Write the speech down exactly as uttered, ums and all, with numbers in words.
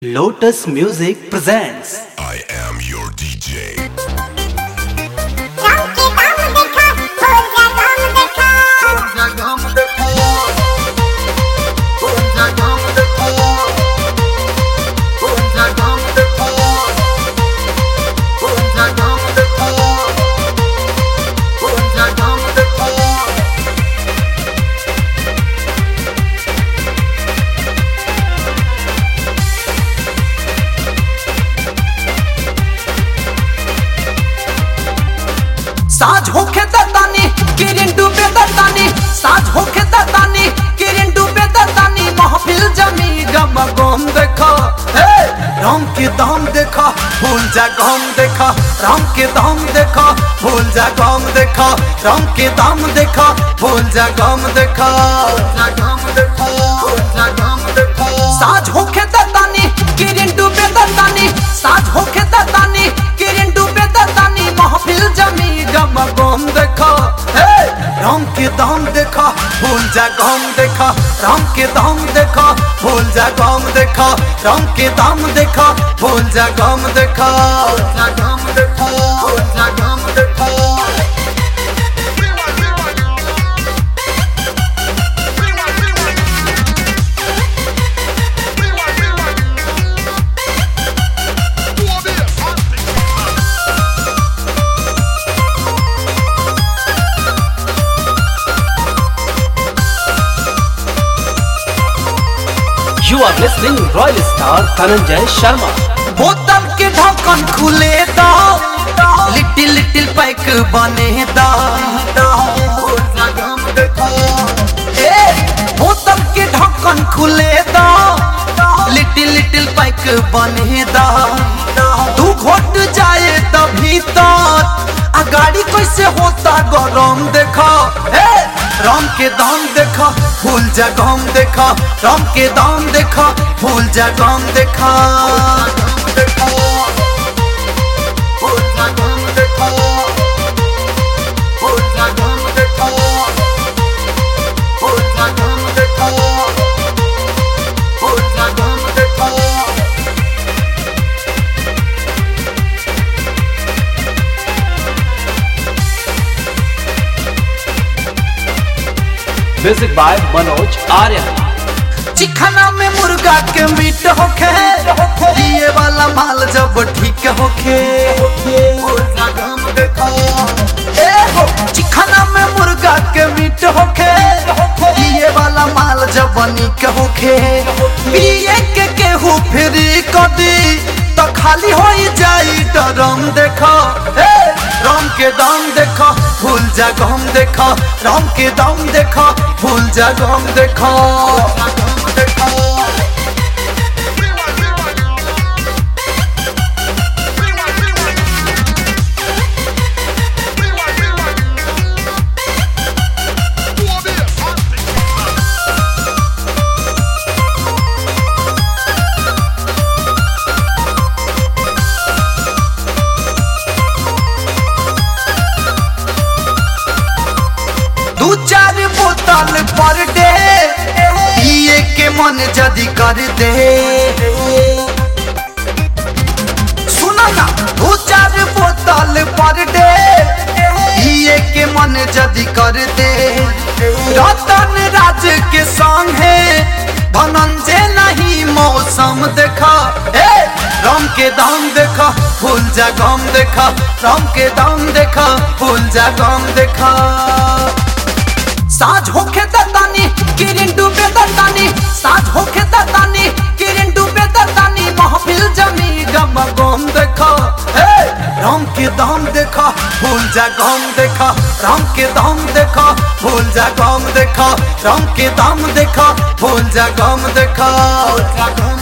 Lotus Music presents I am your D J. साज होके दतानी किरण डूबे दतानी साज होके दतानी किरण डूबे दतानी महफिल जमी गम गम देखा हे राम के दाम देखा भूल जा गम देखा राम के दाम देखा भूल जा गम देखा राम के दाम देखा भूल जा गम देखा साज होके दतानी किरण डूबे दतानी साज होके दतानी किरण डूबे दतानी महफिल जमी गम गम देखा हे राम के दाम देखा भूल जा गम देखा राम के दाम देखा भूल जा गम देखा राम के दाम देखा भूल जा गम देखा गम देखा गम देखा You are listening Royal Star Dhananjay Sharma. बोतल के ढक्कन खुले दा लिटिल लिटिल पैक बने दा ए बोतल के ढक्कन खुले दा लिटिल लिटिल पैक बने दा तू घोट जाए तभी तक आ गाड़ी कैसे होता गरम देखा ए राम के दाम देखा भूल जा गम देखा राम के दाम देखा भूल जा गम देखा Music by Manoj Arya. चिखना में मुर्गा के मीट होखे ये वाला माल जब ठीक होखे ए हो चिखना में मुर्गा के मीट होखे ये वाला माल जब निक होखे पिए के केहू फ्री कदी तो खाली हो जाई डरम देखा ए राम के दाम देखा भूल जा गम देखा राम के दाम देखा भूल जा गम देखा दू चार बोतल पर डे पिए के मन जदी कर दे सुना ना दू चार बोतल पर डे पिए के मन जदी कर दे रतन राज के संग है धनंजय नहीं मौसम देखा ए राम के दाम देखा भूल जा गम देखा राम के दाम देखा भूल जा गम देखा साज होके दतानी किरण डूबे दतानी साज होके दतानी किरण डूबे दतानी महफिल जमी गम गम देखा हे राम के दाम देखा भूल जा गम देखा राम के दाम देखा भूल जा गम देखा राम के दाम देखा भूल जा गम देखा